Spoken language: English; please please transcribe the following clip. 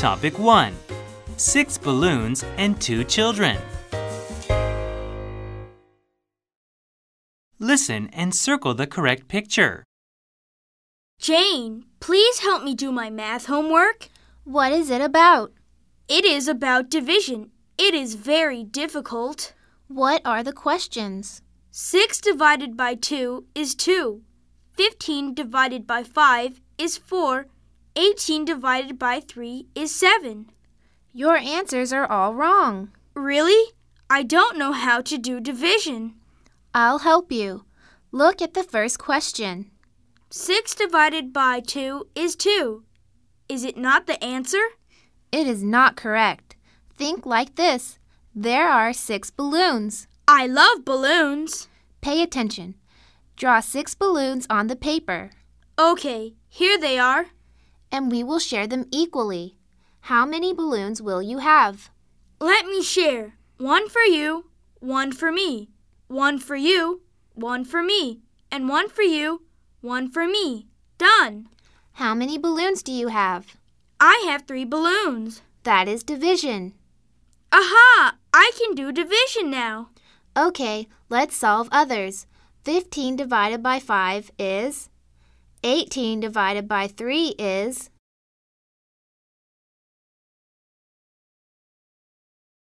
Topic 1. 6 balloons and 2 children. Listen and circle the correct picture. Jane, please help me do my math homework. What is it about? It is about division. It is very difficult. What are the questions? 6 divided by 2 is 2. 15 divided by 5 is 4. 18 divided by 3 is 7. Your answers are all wrong. Really? I don't know how to do division. I'll help you. Look at the first question. 6 divided by 2 is 2. Is it not the answer? It is not correct. Think like this. There are 6 balloons. I love balloons. Pay attention. Draw 6 balloons on the paper. Okay, here they are. And we will share them equally. How many balloons will you have? Let me share. 1 for you, 1 for me. 1 for you, 1 for me. And 1 for you, 1 for me. Done. How many balloons do you have? I have 3 balloons. That is division. Aha! I can do division now. Okay, let's solve others. 15 divided by 5 is? 18 divided by 3 is?